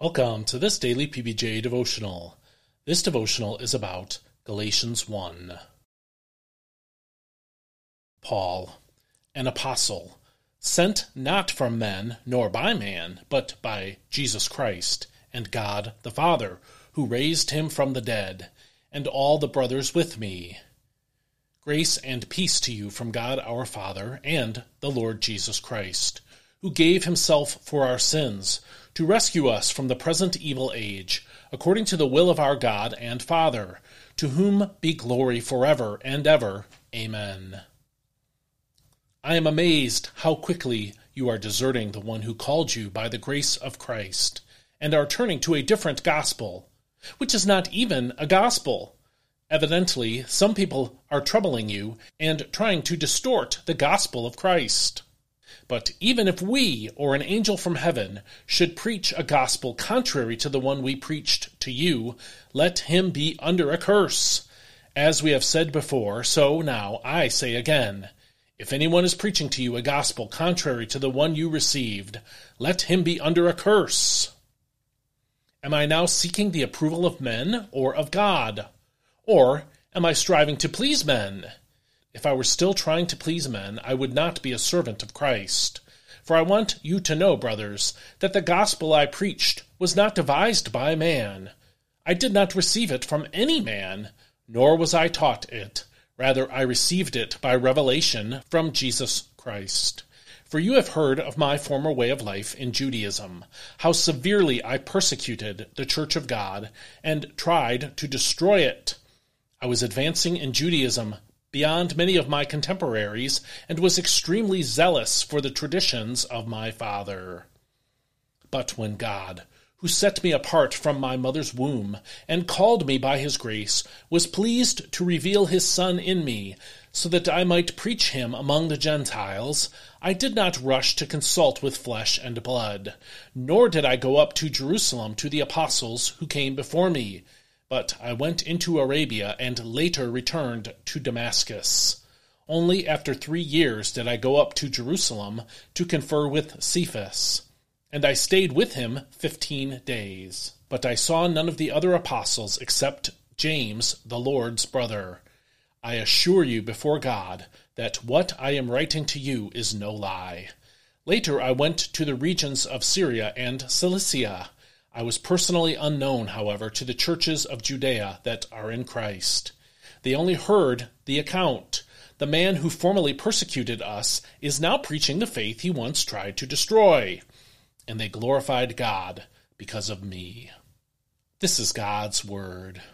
Welcome to this daily PBJ devotional. This devotional is about Galatians 1. Paul, an apostle, sent not from men nor by man, but by Jesus Christ and God the Father, who raised him from the dead, and all the brothers with me. Grace and peace to you from God our Father and the Lord Jesus Christ, who gave himself for our sins, to rescue us from the present evil age, according to the will of our God and Father, to whom be glory forever and ever. Amen. I am amazed how quickly you are deserting the one who called you by the grace of Christ, and are turning to a different gospel, which is not even a gospel. Evidently, some people are troubling you and trying to distort the gospel of Christ. But even if we or an angel from heaven should preach a gospel contrary to the one we preached to you, let him be under a curse. As we have said before, so now I say again, if anyone is preaching to you a gospel contrary to the one you received, let him be under a curse. Am I now seeking the approval of men or of God? Or am I striving to please men? If I were still trying to please men, I would not be a servant of Christ. For I want you to know, brothers, that the gospel I preached was not devised by man. I did not receive it from any man, nor was I taught it. Rather, I received it by revelation from Jesus Christ. For you have heard of my former way of life in Judaism, how severely I persecuted the church of God and tried to destroy it. I was advancing in Judaism beyond many of my contemporaries, and was extremely zealous for the traditions of my father. But when God, who set me apart from my mother's womb, and called me by his grace, was pleased to reveal his Son in me, so that I might preach him among the Gentiles, I did not rush to consult with flesh and blood, nor did I go up to Jerusalem to the apostles who came before me, but I went into Arabia and later returned to Damascus. Only after 3 years did I go up to Jerusalem to confer with Cephas, and I stayed with him 15 days. But I saw none of the other apostles except James, the Lord's brother. I assure you before God that what I am writing to you is no lie. Later I went to the regions of Syria and Cilicia. I was personally unknown, however, to the churches of Judea that are in Christ. They only heard the account. The man who formerly persecuted us is now preaching the faith he once tried to destroy. And they glorified God because of me. This is God's word.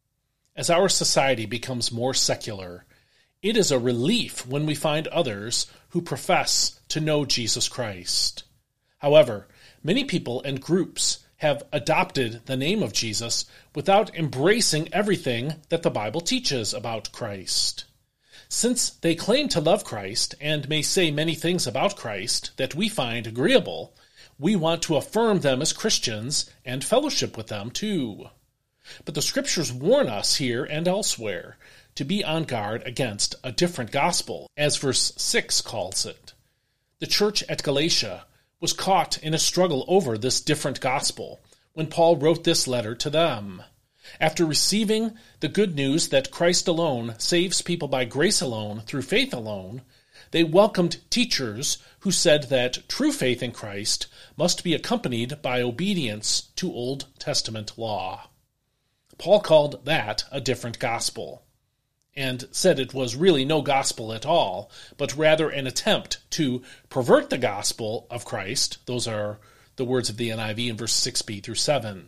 As our society becomes more secular, it is a relief when we find others who profess to know Jesus Christ. However, many people and groups have adopted the name of Jesus without embracing everything that the Bible teaches about Christ. Since they claim to love Christ and may say many things about Christ that we find agreeable, we want to affirm them as Christians and fellowship with them too. But the Scriptures warn us here and elsewhere to be on guard against a different gospel, as verse 6 calls it. The church at Galatia was caught in a struggle over this different gospel when Paul wrote this letter to them. After receiving the good news that Christ alone saves people by grace alone through faith alone, they welcomed teachers who said that true faith in Christ must be accompanied by obedience to Old Testament law. Paul called that a different gospel, and said it was really no gospel at all, but rather an attempt to pervert the gospel of Christ. Those are the words of the NIV in verse 6b through 7.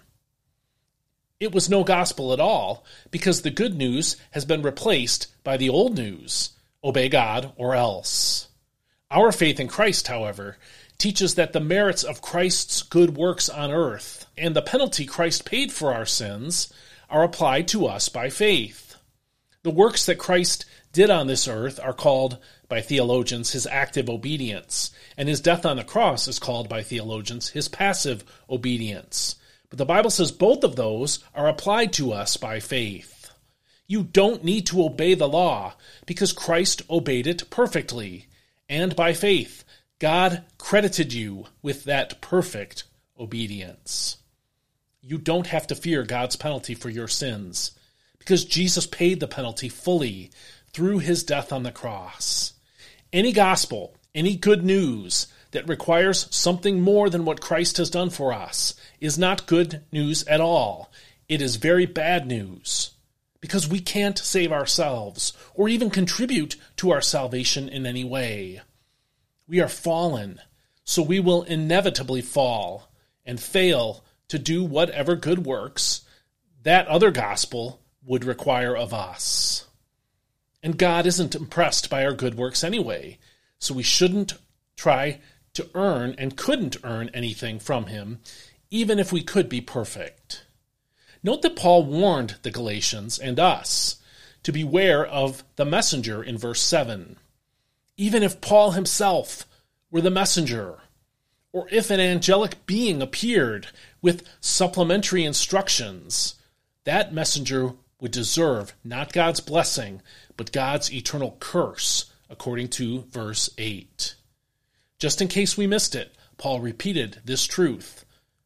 It was no gospel at all, because the good news has been replaced by the old news, obey God or else. Our faith in Christ, however, teaches that the merits of Christ's good works on earth and the penalty Christ paid for our sins are applied to us by faith. The works that Christ did on this earth are called by theologians his active obedience, and his death on the cross is called by theologians his passive obedience. But the Bible says both of those are applied to us by faith. You don't need to obey the law because Christ obeyed it perfectly, and by faith, God credited you with that perfect obedience. you don't have to fear God's penalty for your sins, because Jesus paid the penalty fully through his death on the cross. Any gospel, any good news that requires something more than what Christ has done for us is not good news at all. It is very bad news, because we can't save ourselves or even contribute to our salvation in any way. We are fallen, so we will inevitably fall and fail to do whatever good works that other gospel would require of us. And God isn't impressed by our good works anyway, so we shouldn't try to earn and couldn't earn anything from him, even if we could be perfect. Note that Paul warned the Galatians and us to beware of the messenger in verse 7. Even if Paul himself were the messenger, or if an angelic being appeared with supplementary instructions, that messenger would deserve not God's blessing, but God's eternal curse, according to verse 8. Just in case we missed it, Paul repeated this truth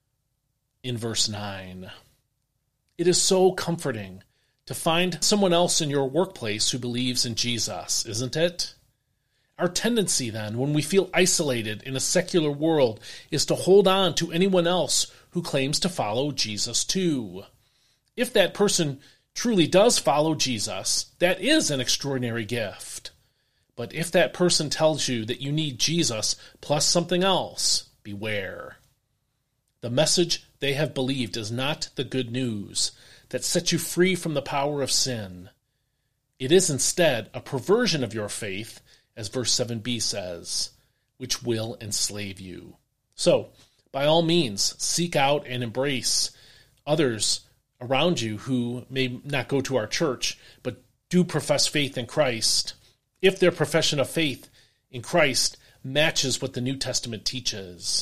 in verse 9. It is so comforting to find someone else in your workplace who believes in Jesus, isn't it? Our tendency then, when we feel isolated in a secular world, is to hold on to anyone else who claims to follow Jesus too. If that person truly does follow Jesus, that is an extraordinary gift. But if that person tells you that you need Jesus plus something else, beware. The message they have believed is not the good news that sets you free from the power of sin. It is instead a perversion of your faith, as verse 7b says, which will enslave you. So, by all means, seek out and embrace others around you who may not go to our church, but do profess faith in Christ, if their profession of faith in Christ matches what the New Testament teaches.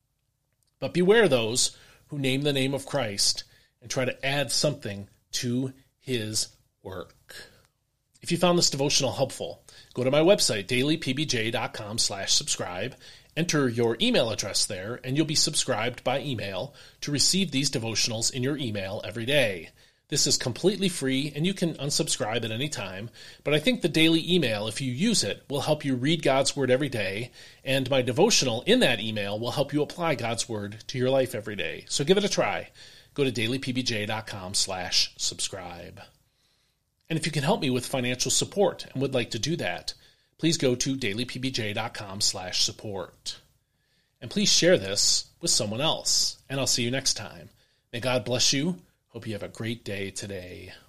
But beware those who name the name of Christ and try to add something to his work. If you found this devotional helpful, go to my website, dailypbj.com/subscribe, enter your email address there, and you'll be subscribed by email to receive these devotionals in your email every day. This is completely free, and you can unsubscribe at any time, but I think the daily email, if you use it, will help you read God's Word every day, and my devotional in that email will help you apply God's Word to your life every day. So give it a try. Go to dailypbj.com/subscribe. And if you can help me with financial support and would like to do that, please go to dailypbj.com/support. And please share this with someone else. And I'll see you next time. May God bless you. Hope you have a great day today.